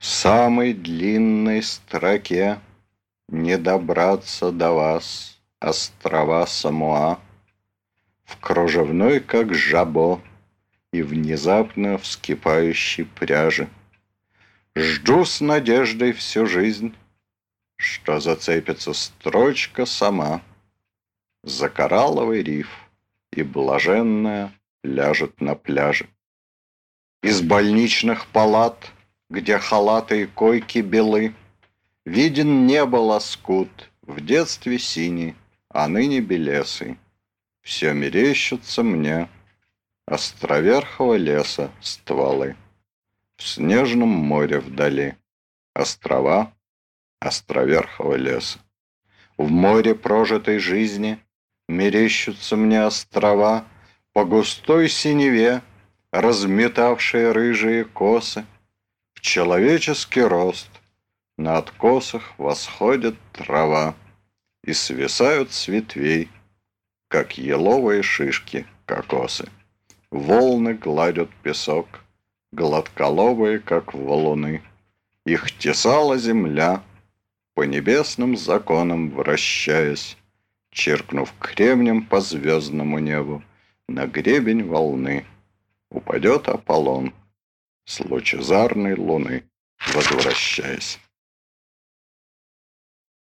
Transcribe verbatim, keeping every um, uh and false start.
В самой длинной строке не добраться до вас, острова Самоа, в кружевной, как жабо, и внезапно вскипающей пряжи. Жду с надеждой всю жизнь, что зацепится строчка сама за коралловый риф и блаженная ляжет на пляже. Из больничных палат, где халаты и койки белы, виден небо лоскут, в детстве синий, а ныне белесый. Все мерещится мне островерхого леса стволы, в снежном море вдали острова островерхого леса. В море прожитой жизни мерещутся мне острова по густой синеве, разметавшие рыжие косы. В человеческий рост на откосах восходит трава, и свисают с ветвей, как еловые шишки кокосы. Волны гладят песок, гладколобые, как валуны. Их тесала земля, по небесным законам вращаясь, черкнув кремнем по звездному небу, на гребень волны упадет Аполлон с лучезарной луны, возвращаясь.